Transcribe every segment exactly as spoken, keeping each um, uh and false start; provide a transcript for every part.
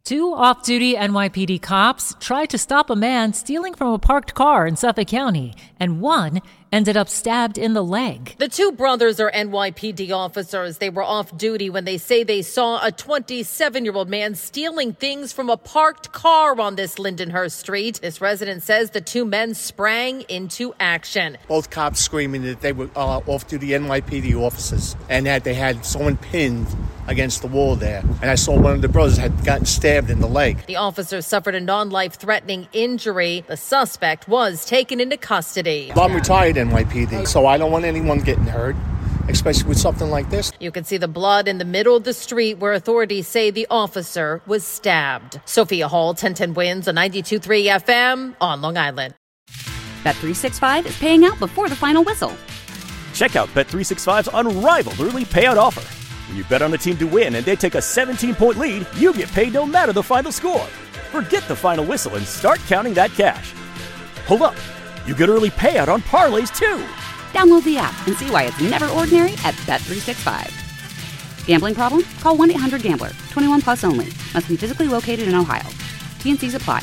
Two off-duty N Y P D cops tried to stop a man stealing from a parked car in Suffolk County, and one ended up stabbed in the leg. The two brothers are N Y P D officers. They were off duty when they say they saw a twenty-seven-year-old man stealing things from a parked car on this Lindenhurst Street. This resident says the two men sprang into action. Both cops screaming that they were uh, off-duty N Y P D officers and that they had someone pinned against the wall there. And I saw one of the brothers had gotten stabbed in the leg. The officer suffered a non-life-threatening injury. The suspect was taken into custody. Well, I'm retired N Y P D, so I don't want anyone getting hurt, especially with something like this. You can see the blood in the middle of the street where authorities say the officer was stabbed. Sophia Hall, ten ten Wins on ninety-two point three F M on Long Island. Bet three sixty-five is paying out before the final whistle. Check out Bet three sixty-five's unrivaled early payout offer. When you bet on a team to win and they take a seventeen-point lead, you get paid no matter the final score. Forget the final whistle and start counting that cash. Hold up. You get early payout on parlays, too. Download the app and see why it's never ordinary at Bet three sixty-five. Gambling problem? Call one eight hundred gambler. twenty-one plus only. Must be physically located in Ohio. T N Cs apply.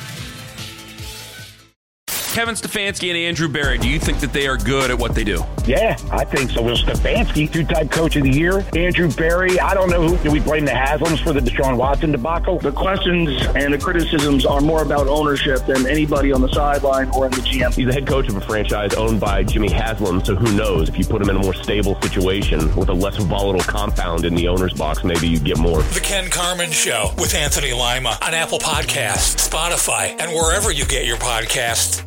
Kevin Stefanski and Andrew Berry, do you think that they are good at what they do? Yeah, I think so. Well, Stefanski, two-time coach of the year. Andrew Berry, I don't know who. Do we blame the Haslams for the Deshaun Watson debacle? The questions and the criticisms are more about ownership than anybody on the sideline or in the G M. He's the head coach of a franchise owned by Jimmy Haslam, so who knows? If you put him in a more stable situation with a less volatile compound in the owner's box, maybe you get more. The Ken Carman Show with Anthony Lima on Apple Podcasts, Spotify, and wherever you get your podcasts.